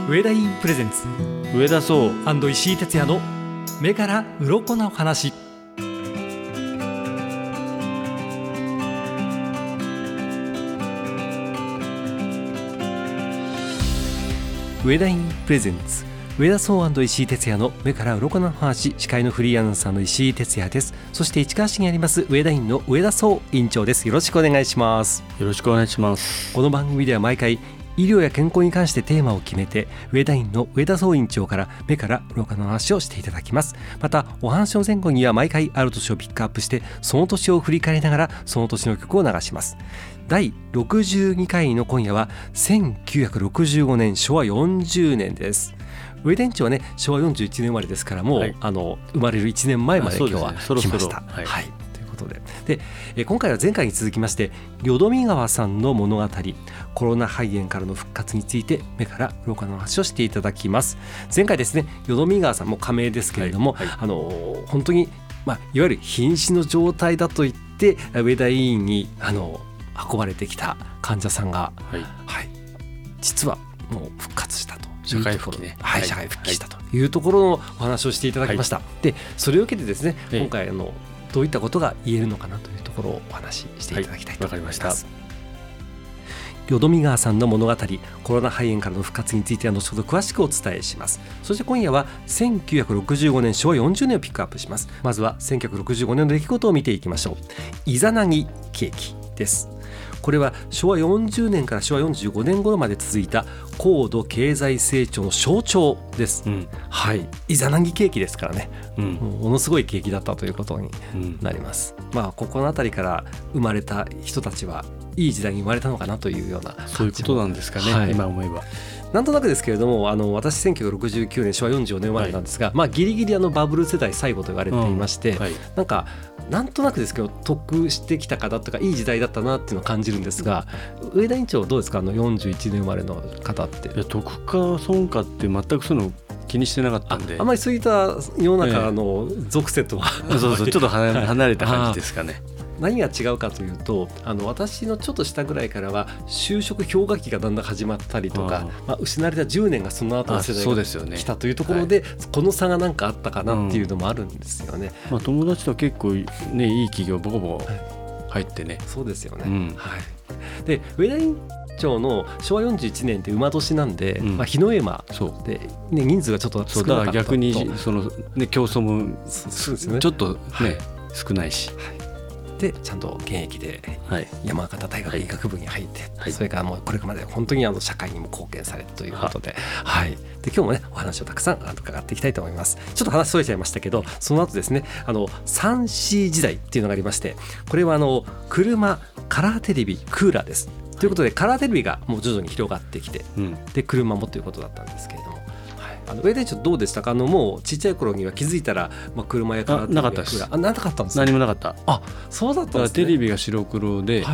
上田インプレゼンツ上田壮石井哲也の目から鱗の話。上田インプレゼンツ上田壮石井哲也の目から鱗の話。司会のフリーアナウンサーの石井哲也です。そして市川市にあります上田院の上田壮院長です。よろしくお願いします。 よろしくお願いします。 この番組では毎回医療や健康に関してテーマを決めて、上田院の上田壮院長から目から鱗の話をしていただきます。またお話の前後には毎回ある年をピックアップして、その年を振り返りながらその年の曲を流します。第62回の今夜は1965年昭和40年です。上田院長はね、昭和41年生まれですから、もう、生まれる1年前まで今日は来ました。で、今回は前回に続きまして、淀見川さんの物語、コロナ肺炎からの復活について目から鱗の話をしていただきます。前回ですね、淀見川さんも仮名ですけれども、本当に、いわゆる瀕死の状態だと言って上田医院に運ばれてきた患者さんが、実はもう復活したと、 社会復帰ね、 社会復帰したというところのお話をしていただきました。でそれを受けてですね、今回どういったことが言えるのかなというところをお話ししていただきたいと思います。淀見川さんの物語、コロナ肺炎からの復活については後ほど詳しくお伝えします。そして今夜は1965年昭和40年をピックアップします。まずは1965年の出来事を見ていきましょう。イザナギ景気です。これは昭和40年から昭和45年頃まで続いた高度経済成長の象徴です。イザナギ景気ですからね、ものすごい景気だったということになります。ここのあたりから生まれた人たちはいい時代に生まれたのかなというような、 そういうことなんですかね、今思えば。 なんとなくですけれども、私1969年昭和44年生まれなんですが、ギリギリバブル世代最後と言われていまして、なんとなくですけど得してきたかだとか、いい時代だったなっていうのを感じるんですが、上田院長どうですか、41年生まれの方って。 いや、得か損かって全くそういうの気にしてなかったんで、 あまりそういった世の中の属性とは、 ちょっと離れた感じですかね。 何が違うかというと、私のちょっと下ぐらいからは就職氷河期がだんだん始まったりとか、失われた10年がその後の世代が来たというところで、この差が何かあったかなっていうのもあるんですよね。 友達とは結構、いい企業ボコボコ入ってね。 そうですよね。で上田院長の昭和41年って馬年なんで、日の絵馬で、人数がちょっと少なかったと。 だから逆に競争もちょっと少ないし、 でちゃんと現役で山形大学医学部に入って、それからもうこれまで本当に社会にも貢献されたということで、で今日もねお話をたくさん伺っていきたいと思います。ちょっと話それちゃいましたけど、その後ですね、3C 時代っていうのがありまして、これは車、カラーテレビ、クーラーです。ということでカラーテレビがもう徐々に広がってきて、で車もということだったんですけれども、上田院長どうでしたか。もうちっちゃい頃には気づいたら、車やカラーテレビやクーラーなかったんですか。 何もなかった。 そうだったんですね。 テレビが白黒で、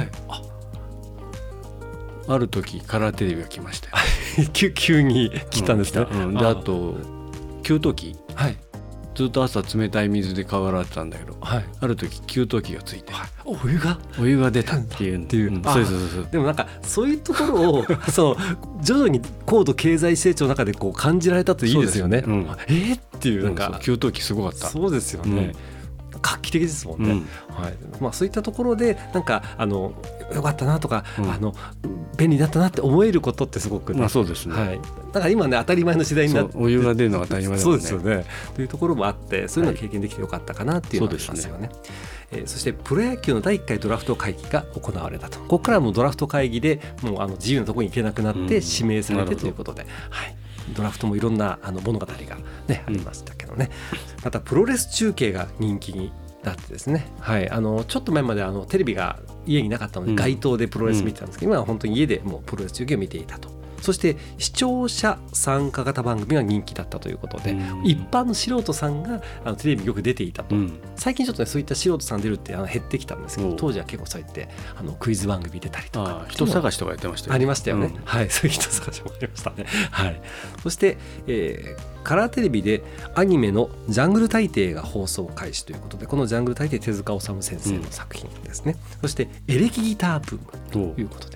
ある時カラーテレビが来ましたよ。 急に来たんですね。 であと給湯器、ずっと朝冷たい水で顔洗ってたんだけど、ある時給湯器がついて、お湯が出たっていう。 でもそういうところを徐々に高度経済成長の中で感じられたといいですよね。っていう給湯器すごかった。 そうですよね。画期的ですもんね。そういったところでよかったなとか、便利だったなって思えることってすごくね。 そうですね。 だから今ね、当たり前の時代になって、 お湯が出るのが当たり前だもんね。 そうですよね。というところもあって、そういうのを経験できてよかったかなっていうのがありますよね。そしてプロ野球の第1回ドラフト会議が行われたと。ここからもうドラフト会議でもう自由なところに行けなくなって指名されてということで、ドラフトもいろんな物語が、ありましたけどね。またプロレス中継が人気になってですね、ちょっと前までテレビが家になかったので街頭でプロレス見てたんですけど、今は本当に家でもうプロレス中継を見ていたと。そして視聴者参加型番組が人気だったということで、一般の素人さんがテレビによく出ていたと。最近ちょっとそういった素人さん出るって減ってきたんですけど、当時は結構そうやってクイズ番組出たりとか、 人探しとかやってましたよね。 ありましたよね。そういう人探しもありましたね。そして、カラーテレビでアニメのジャングル大帝が放送開始ということで、このジャングル大帝手塚治虫先生の作品ですね。そしてエレキギターブームということで、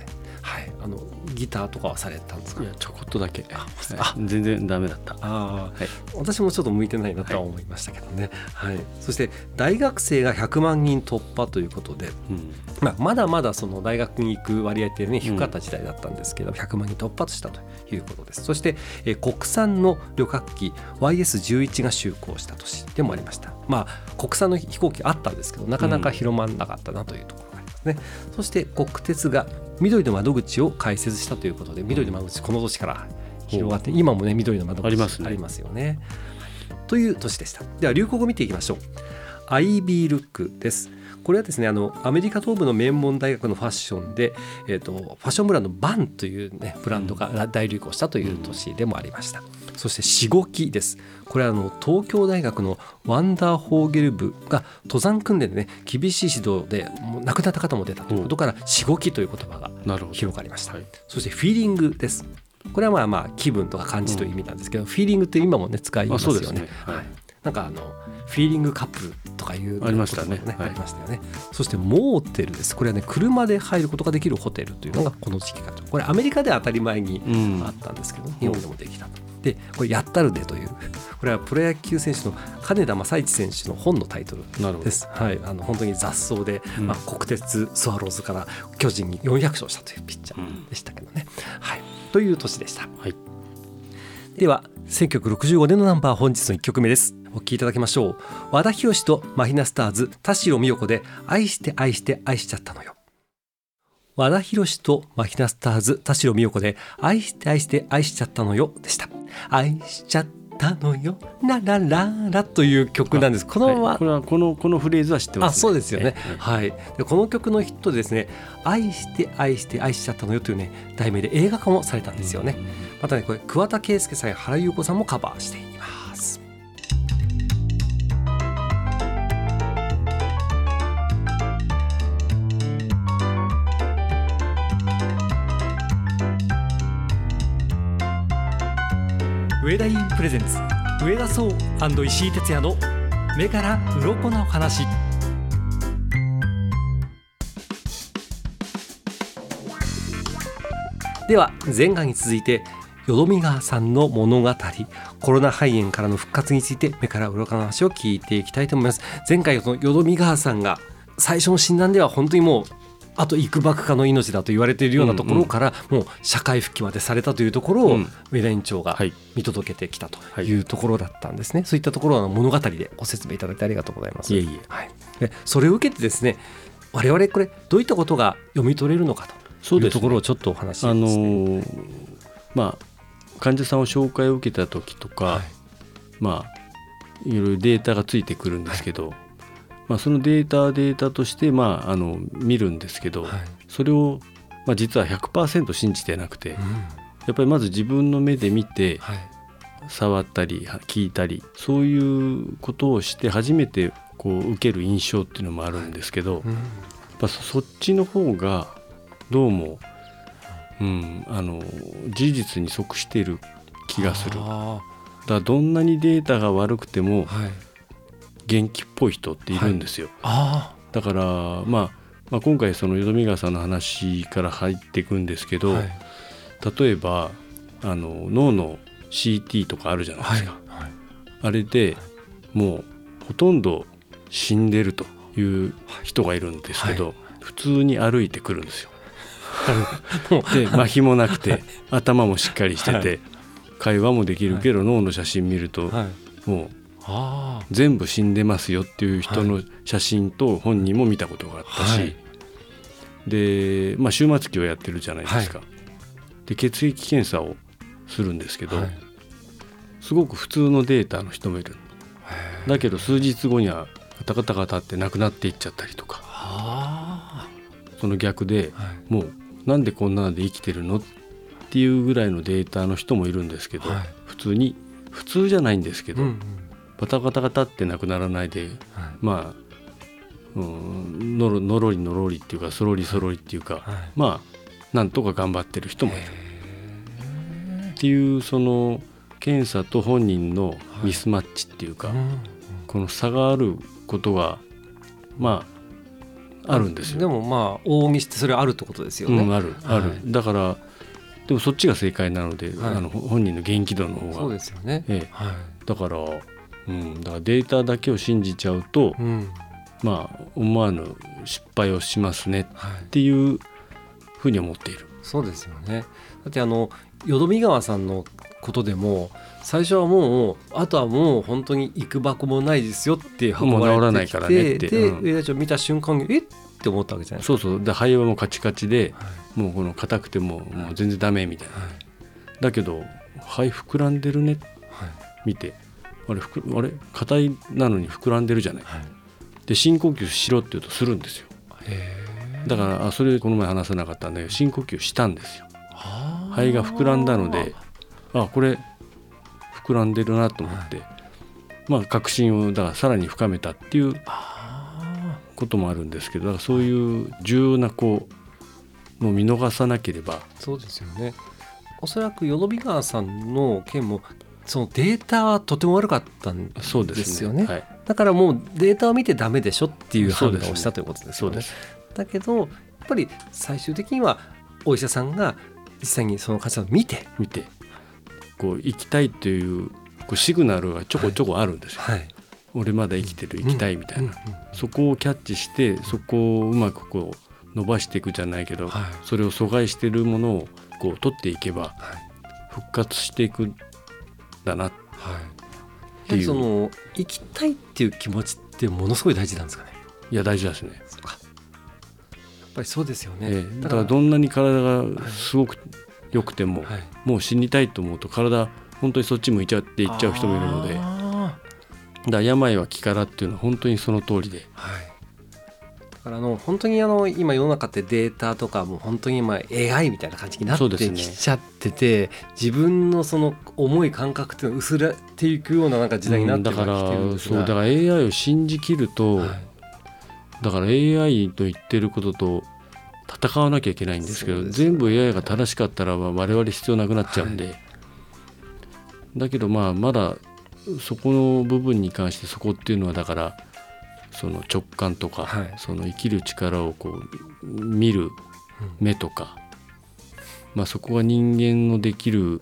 はい、ギターとかはされたんですか？ いやちょこっとだけ、全然ダメだった。 はい、私もちょっと向いてないなとは思いましたけどね、はいはい、そして大学生が100万人突破ということで、まだまだその大学に行く割合ってね低かった時代だったんですけど、100万人突破したということです。そして、国産の旅客機 YS11 が就航した年でもありました。国産の飛行機あったんですけどなかなか広まらなかったなというところがありますね。そして国鉄が緑の窓口を開設したということで、緑の窓口この年から広がって、今もね緑の窓口ありますよね、という年でした。では流行語を見ていきましょう。アイビールックです。これはですねアメリカ東部の名門大学のファッションで、ファッションブランドバンという、ね、ブランドが大流行したという年でもありました。そしてしごきです。これは東京大学のワンダーホーゲル部が登山訓練でね厳しい指導で亡くなった方も出たということからしごきという言葉が広がりました、はい、そしてフィーリングです。これはまあ気分とか感じという意味なんですけど、フィーリングって今もね使いますよね。そうですね、はい、なんかフィーリングカップルとかいうありましたね、 ありましたよね。そしてモーテルです。これはね車で入ることができるホテルというのがこの時期から、これアメリカでは当たり前にあったんですけど、日本でもできたと。でこれやったるでという、これはプロ野球選手の金田正一選手の本のタイトルです。はい、本当に雑草で、国鉄スワローズから巨人に400勝したというピッチャーでしたけどね、はい、という年でした、はい、では1965年のナンバー本日の1曲目です。お聴きいただきましょう。和田弘とマヒナスターズ田代美代子で愛して愛して愛しちゃったのよ。和田弘とマヒナスターズ田代美代子で愛して愛して愛しちゃったのよでした。愛しちゃったのよララララという曲なんです。このまま、はい、 このフレーズは知ってますね。 そうですよね、はい、でこの曲のヒットでですね、愛して愛して愛しちゃったのよというね題名で映画化もされたんですよね。またねこれ桑田佳祐さんや原由子さんもカバーしています。上田インプレゼンツ上田壮&石井哲也の目から鱗の話。では前回に続いて淀見川さんの物語、コロナ肺炎からの復活について目から鱗の話を聞いていきたいと思います。前回の淀見川さんが最初の診断では本当にもうあと幾ばくかの命だと言われているようなところから、もう社会復帰までされたというところを上田院長が見届けてきたというところだったんですね。そういったところは物語でご説明いただいてありがとうございます。 いえいえ、 はい、でそれを受けてですね、我々これどういったことが読み取れるのかというところをちょっとお話ししますね。 患者さんを紹介を受けた時とか、いろいろデータがついてくるんですけど、そのデータとして見るんですけど、それを実は 100% 信じてなくて、やっぱりまず自分の目で見て、触ったり聞いたりそういうことをして初めてこう受ける印象っていうのもあるんですけど、そっちの方がどうも、事実に即している気がする。だからどんなにデータが悪くても、元気っぽい人っているんですよ。だから、今回その淀見川さんの話から入っていくんですけど、例えば脳の CT とかあるじゃないですか、あれでもうほとんど死んでるという人がいるんですけど、普通に歩いてくるんですよ。で麻痺もなくて頭もしっかりしてて、会話もできるけど、脳の写真見ると、もう全部死んでますよっていう人の写真と本人も見たことがあったし、で、終末期をやってるじゃないですか、で血液検査をするんですけど、すごく普通のデータの人もいる。だけど数日後にはカタカタカタって亡くなっていっちゃったりとか、その逆で、もうなんでこんなので生きてるのっていうぐらいのデータの人もいるんですけど、普通じゃないんですけど、バタバタバタってなくならないで、のろりのろりっていうかそろりそろりっていうか、なんとか頑張ってる人もいるっていう、その検査と本人のミスマッチっていうか、この差があることがあるんですよ。 でもまあ往々にしてそれはあるってことですよね。 ある、だからでもそっちが正解なので、本人の元気度の方がそうですよね、 だから、だからデータだけを信じちゃうと、まあ思わぬ失敗をしますねっていうふうに思っている。 そうですよね。だって淀見川さんのことでも最初はもうあとはもう本当に行く箱もないですよって運ばれてきて、 もう治らないからねって、 で上田町見た瞬間にって思ったわけじゃないですか。 そうで肺はもうカチカチで、もうこの硬くてもう全然ダメみたいな、だけど肺膨らんでるね、見てあれ硬いなのに膨らんでるじゃない、で深呼吸しろって言うとするんですよ。だからそれこの前話さなかったんで深呼吸したんですよ。肺が膨らんだのでこれ膨らんでるなと思って、確信をだからさらに深めたっていうこともあるんですけど、だからそういう重要なもう見逃さなければ。 そうですよね。おそらく淀見川さんの件もそのデータはとても悪かったんですよね。だからもうデータを見てダメでしょっていう判断をしたということですよね。だけどやっぱり最終的にはお医者さんが実際にその患者さんを見て行きたいというシグナルがちょこちょこあるんですよ、俺まだ生きてる、行きたいみたいな、そこをキャッチしてそこをうまく伸ばしていくじゃないけど、それを阻害しているものを取っていけば復活していくんだなっていう、 その行きたいっていう気持ちってものすごい大事なんですかね。 いや大事ですね。 やっぱりそうですよね、 だからどんなに体がすごく良くても、もう死にたいと思うと体本当にそっち向いちゃっていっちゃう人もいるので、だから病は気からっていうのは本当にその通りで、だから本当に今世の中ってデータとかも本当に今 AI みたいな感じになってきちゃってて、自分のその思い感覚っていうのが薄れていくような時代になってきてるんですが、 だから AI を信じきると、だから AI と言ってることと戦わなきゃいけないんですけど、全部 AI が正しかったら我々必要なくなっちゃうんで、だけどまだそこの部分に関してそこっていうのはだからその直感とか、その生きる力を見る目とか、そこが人間のできる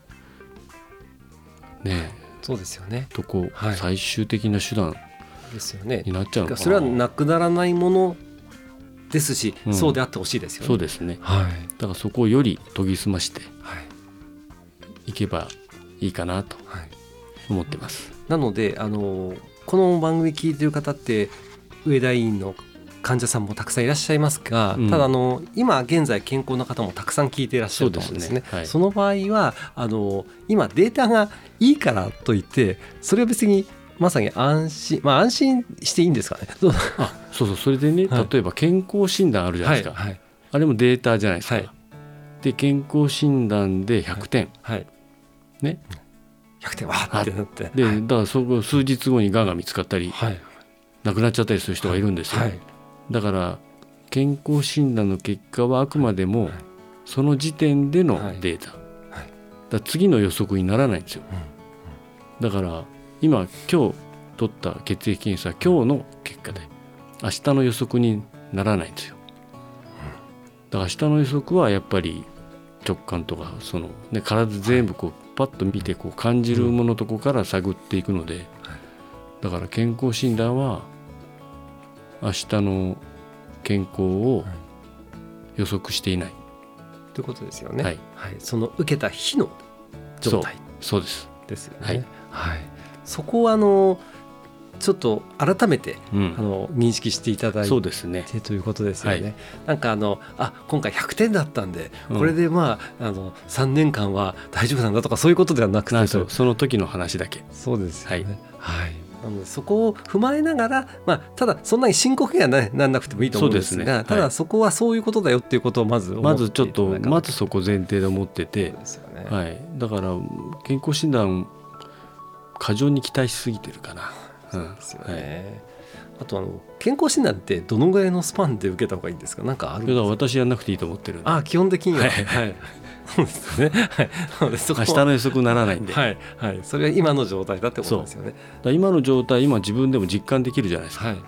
そうですよねと最終的な手段ですよね。 になっちゃうのかな。 それはなくならないものですし、そうであってほしいですよね。 そうですね、だからそこをより研ぎ澄ましていけばいいかなと思ってます、 なのでこの番組聞いてる方って上田医院の患者さんもたくさんいらっしゃいますが、ただ今現在健康な方もたくさん聞いていらっしゃると思うんですね。その場合は今データがいいからといってそれは別にまさに安心していいんですかね。 そうそれでね、例えば健康診断あるじゃないですか、あれもデータじゃないですか、で健康診断で100点、ね、 100点わーってなって、 でだからそこ数日後にがんが見つかったり、亡くなっちゃったりする人がいるんですよ、だから健康診断の結果はあくまでもその時点でのデータ、だから次の予測にならないんですよ、だから今日取った血液検査は今日の結果で明日の予測にならないんですよ。だから明日の予測はやっぱり直感とか体全部パッと見て感じるものとこから探っていくので、だから健康診断は明日の健康を予測していないということですよね。その受けた日の状態そうですですよね。そこはちょっと改めて、認識していただいてということですよね。なんか今回100点だったんで、これで3年間は大丈夫なんだとかそういうことではなくて、 その時の話だけ。 そうですよね。なのでそこを踏まえながら、ただそんなに深刻にはならなくてもいいと思うんですが、ただそこはそういうことだよっていうことをまずちょっとそこ前提で思ってて、だから健康診断過剰に期待しすぎてるかな。 そうですよね。あと健康診断ってどのぐらいのスパンで受けた方がいいんですか。なんかあるんですか。 私やんなくていいと思ってるんで。 基本的にはそうですね。 明日の予測ならないんで、 それは今の状態だってことですよね。 今の状態今自分でも実感できるじゃないですか。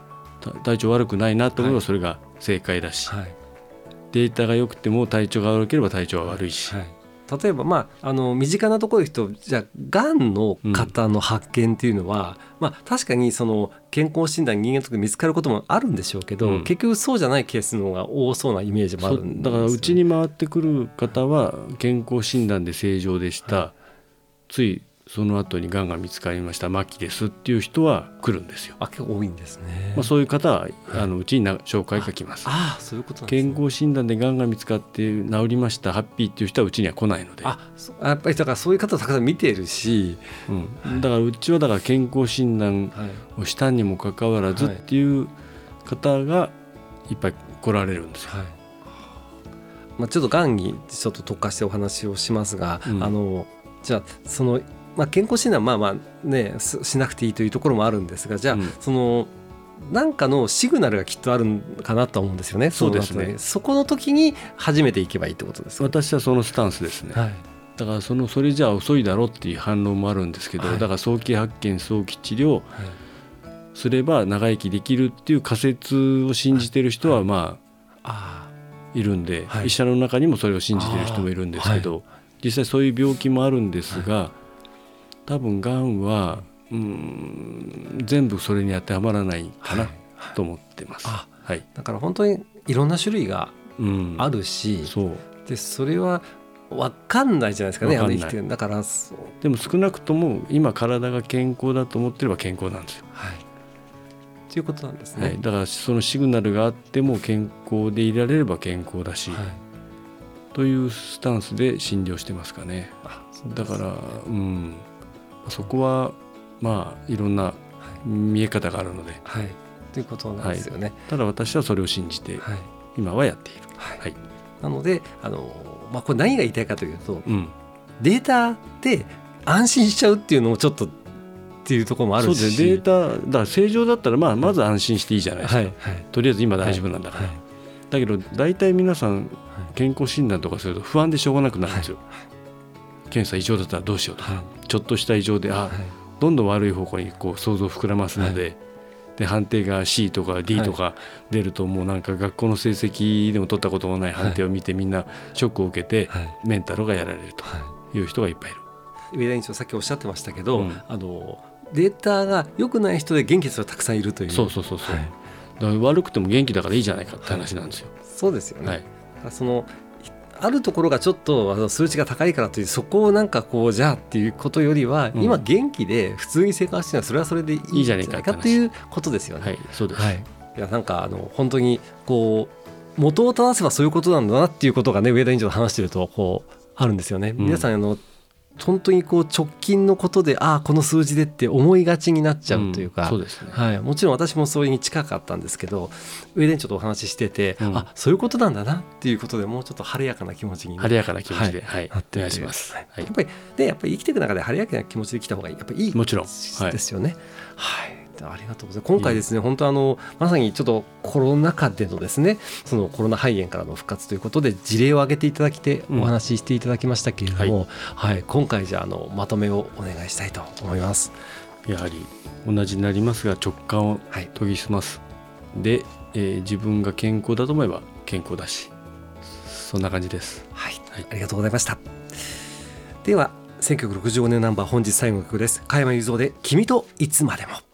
体調悪くないなと思えばそれが正解だし、データが良くても体調が悪ければ体調が悪いし、 例えば、身近なところで言うと、じゃあがんの方の発見っていうのは、確かにその健康診断人間とか見つかることもあるんでしょうけど、結局そうじゃないケースの方が多そうなイメージもあるんですよね。 だからうちに回ってくる方は健康診断で正常でした、ついその後にがんが見つかりました、末期ですっていう人は来るんですよ。 結構多いんですね。 そういう方はうちに紹介が来ます。 そういうことなんですね。 健康診断でがんが見つかって治りましたハッピーっていう人はうちには来ないので、 やっぱりだからそういう方をたくさん見ているし、 だからうちはだから健康診断をしたにもかかわらずっていう方がいっぱい来られるんですよ。 ちょっとがんにちょっと特化してお話をしますが、じゃあその健康診断しなくていいというところもあるんですが、じゃあ、その何かのシグナルがきっとあるかなと思うんですよね。 そうですね。 そこの時に初めて行けばいいってことですか。 私はそのスタンスですね。だからそれじゃあ遅いだろうっていう反論もあるんですけど、だから早期発見早期治療すれば長生きできるっていう仮説を信じている人はいるんで、医者の中にもそれを信じている人もいるんですけど、実際そういう病気もあるんですが、多分がんは全部それに当てはまらないかなと思ってます。 だから本当にいろんな種類があるし、でそれは分かんないじゃないですかね。生きてるだからでも少なくとも今体が健康だと思ってれば健康なんですよ。 ということなんですね。 だからそのシグナルがあっても健康でいられれば健康だし、というスタンスで診療してますかね。だから、そこはいろんな見え方があるので、 ということなんですよね。 ただ私はそれを信じて今はやっている。 なのでこれ何が言いたいかというと、データで安心しちゃうっていうのもちょっとっていうところもあるし、 そうですね。データだから正常だったらまず安心していいじゃないですか。とりあえず今大丈夫なんだから。だけど大体皆さん健康診断とかすると不安でしょうがなくなるんですよ。検査異常だったらどうしようとか、ちょっとした異常でどんどん悪い方向に想像を膨らますので、で判定が C とか D とか出ると、もうなんか学校の成績でも取ったこともない判定を見てみんなショックを受けてメンタルがやられるという人がいっぱいいる。 上田院長さっきおっしゃってましたけど、データが良くない人で元気な人がたくさんいるという。 そうだから悪くても元気だからいいじゃないかって話なんですよ。 そうですよね。そのあるところがちょっと数値が高いからという、そこをなんかじゃあっていうことよりは、今元気で普通に生活してるのはそれはそれでいいじゃないかっていうことですよね。 そうです。 いやなんか本当に元を正せばそういうことなんだなっていうことがね、上田院長と話してるとあるんですよね。皆さん本当に直近のことでこの数字でって思いがちになっちゃうというか、 そうですね。 もちろん私もそれに近かったんですけど、上田院長とお話ししてて、そういうことなんだなっていうことで、もうちょっと晴れやかな気持ちに、 晴れやかな気持ちで、 なってお願いします。やっぱり生きていく中で晴れやかな気持ちで来た方がやっぱりいいもちろんですよね。ありがとうございます。今回ですね、本当まさにちょっとコロナ禍でのですね、そのコロナ肺炎からの復活ということで事例を挙げていただきてお話ししていただきましたけれども、今回じゃあまとめをお願いしたいと思います。 やはり同じになりますが直感を研ぎ澄ます、で、自分が健康だと思えば健康だし、そんな感じです。 ありがとうございました。では1965年ナンバー本日最後の曲です。加山雄三で君といつまでも。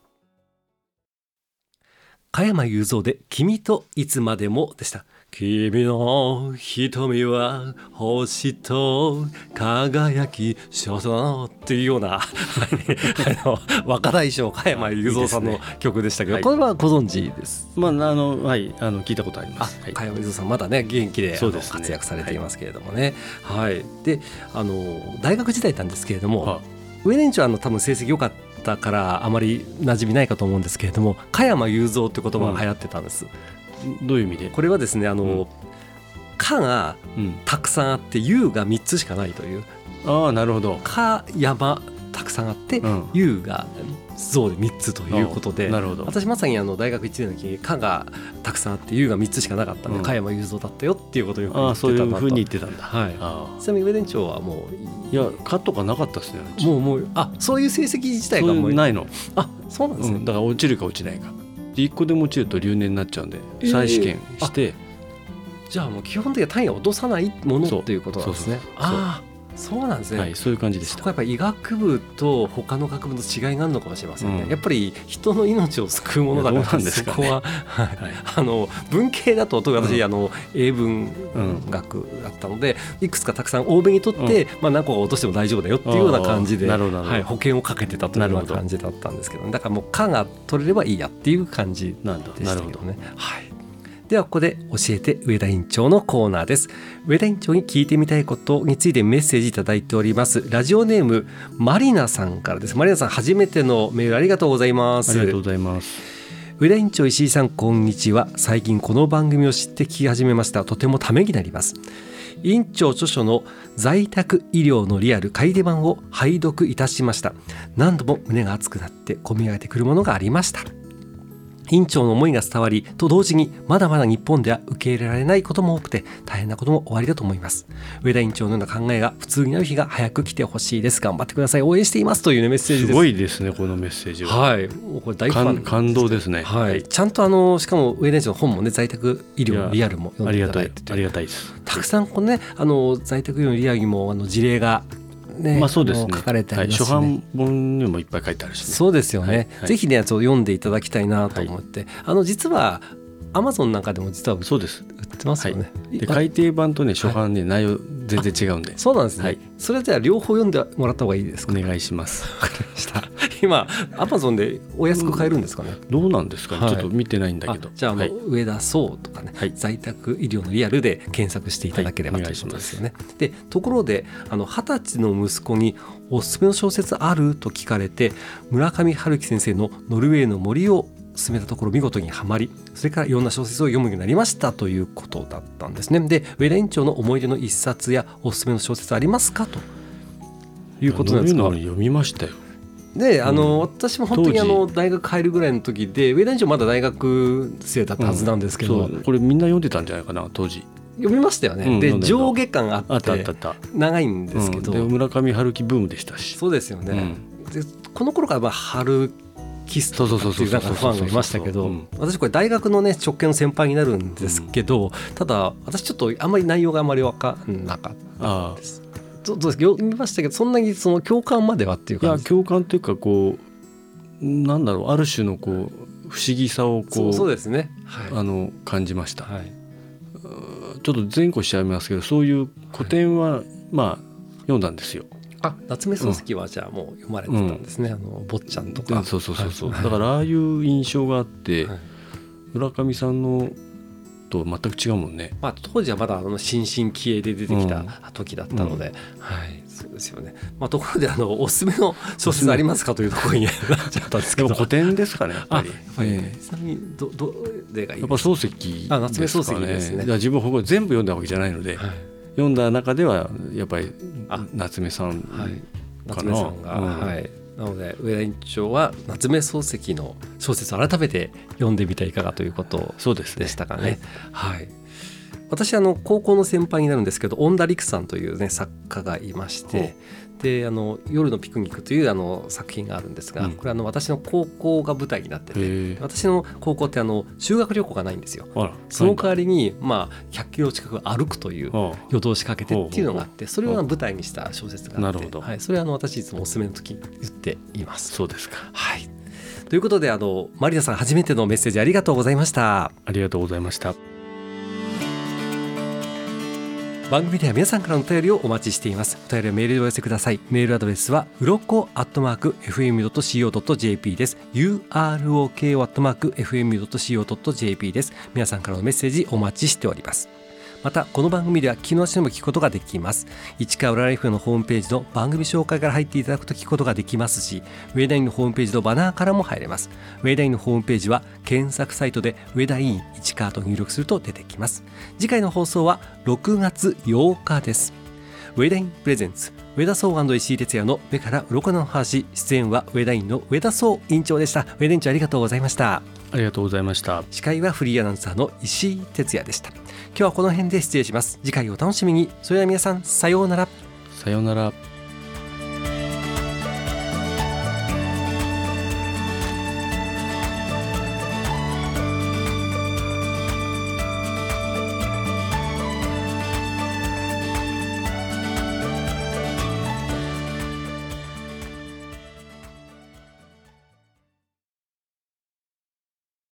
加山雄三で君といつまでもでした。君の瞳は星と輝き所存っていうような若大将加山雄三さんの曲でしたけど、これはご存知です。 聞いたことあります。 加山雄三さんまだね元気で活躍されていますけれどもね。で大学時代なんですけれども、上田院長は多分成績良かったからあまり馴染みないかと思うんですけれども、加山雄三って言葉が流行ってたんです。 どういう意味で？ これはですね、加がたくさんあって雄が3つしかないという。 なるほど。 加山たくさんあって雄が象で3つということで、私まさに大学1年の時に加がたくさんあって雄が3つしかなかったので、加山雄三だったよっていうことをよく言ってたなと。 そういうふうに言ってたんだ。 ちなみに上田院長はもういや加とかなかったですね。 もうそういう成績自体がもうないの。 そうなんですね。 だから落ちるか落ちないか。 1個でも落ちると留年になっちゃうんで、再試験して、 じゃあもう基本的には単位は落とさないものっていうことなんですね。そうなんですね、 はい、そういう感じでした。 そこはやっぱり医学部と他の学部の違いがあるのかもしれませんね、やっぱり人の命を救うものだから、そこは、文系だと特に私、英文学だったので、いくつかたくさん多めに取って、何個か落としても大丈夫だよっていうような感じで、保険をかけてたというような感じだったんですけど、だからもう科が取れればいいやっていう感じでしたけどね。ではここで教えて上田院長のコーナーです。上田院長に聞いてみたいことについてメッセージいただいております。ラジオネームマリナさんからです。マリナさん、初めてのメールありがとうございます。 ありがとうございます。 上田院長、石井さん、こんにちは。最近この番組を知って聞き始めました。とてもためになります。院長著書の在宅医療のリアル改訂版を拝読いたしました。何度も胸が熱くなって込み上げてくるものがありました。院長の思いが伝わりと同時に、まだまだ日本では受け入れられないことも多くて大変なこともおありだと思います。上田院長のような考えが普通になる日が早く来てほしいです。頑張ってください。応援していますという、メッセージです。 すごいですね、このメッセージは。 はい、もうこれ大ファンです。 感動ですね。 ちゃんとしかも上田院長の本もね、在宅医療のリアルも読んでいただいてて、 ありがたいです。 たくさん在宅医療のリアルにも事例がそうですね、 書かれてありますし、 初版本にもいっぱい書いてあるし、 そうですよね、ぜひね読んでいただきたいなと思って、実はアマゾンなんかでも実はそうです、 売ってますよね。 で改訂版とね初版ね、内容全然違うんで。 そうなんですね、それじゃあ両方読んでもらった方がいいですか。 お願いします。 わかりました。今アマゾンでお安く買えるんですかね。 どうなんですかね、ちょっと見てないんだけど。 じゃあ、上田壮とかね、在宅医療のリアルで検索していただければということですよね。でところで20歳の息子におすすめの小説あると聞かれて、村上春樹先生のノルウェーの森を進めたところ見事にはまり、それからいろんな小説を読むようになりましたということだったんですね。で上田院長の思い出の一冊やおすすめの小説ありますかということなんですか。 読みましたよ。 で私も本当に大学入るぐらいの時で、上田院長まだ大学生だったはずなんですけど、 これみんな読んでたんじゃないかな当時。 読みましたよね、で上下感あって長いんですけど、 で村上春樹ブームでしたし。 そうですよね、でこの頃から春キストとかっていうファンがいましたけど、私これ大学のね直系の先輩になるんですけど、ただ私ちょっとあんまり内容があんまり分かんなかったです。読みましたけど、そんなにその共感まではっていうか、いや共感というかなんだろう、ある種の不思議さをそうですね、 感じました。ちょっと前後しちゃいますけど、そういう古典は読んだんですよ。 夏目漱石はじゃあもう読まれてたんですね、坊ちゃんとか。 そうだからああいう印象があって、村上さんのと全く違うもんね。 当時はまだ新進気鋭で出てきた時だったので、そうですよね。ところでおすすめの小説ありますかというところになっちゃったんですけど。 でも古典ですかね、やっぱり。 ちなみにどれがいいですか。 やっぱ漱石夏目漱石ですね。 自分は全部読んだわけじゃないので、読んだ中ではやっぱり夏目さんかな。 夏目さんが、なので上田院長は夏目漱石の小説を改めて読んでみてはいかがということでしたかね。私高校の先輩になるんですけど、恩田陸さんという、作家がいまして、で夜のピクニックという作品があるんですが、これ私の高校が舞台になってて、私の高校って修学旅行がないんですよ。その代わりに100キロ近く歩くという夜通しかけてっていうのがあって、それを舞台にした小説があって、それは私いつもおすすめの時に言っています。 そうですか。 ということでマリナさん、初めてのメッセージありがとうございました。 ありがとうございました。 番組では皆さんからのお便りをお待ちしています。お便りはメールでお寄せください。メールアドレスはuroko@fm.co.jp です。uroko@fm.co.jp です。皆さんからのメッセージお待ちしております。またこの番組では気の足でも聞くことができます。市川浦ライフのホームページの番組紹介から入っていただくと聞くことができますし、上田院のホームページのバナーからも入れます。上田院のホームページは検索サイトで上田院市川と入力すると出てきます。次回の放送は6月8日です。上田院プレゼンツ上田壮&石井哲也の目から鱗の話。出演は上田院の上田壮院長でした。上田院長、ありがとうございました。 ありがとうございました。 司会はフリーアナウンサーの石井哲也でした。今日はこの辺で失礼します。次回をお楽しみに。それでは皆さん、さようなら。 さようなら。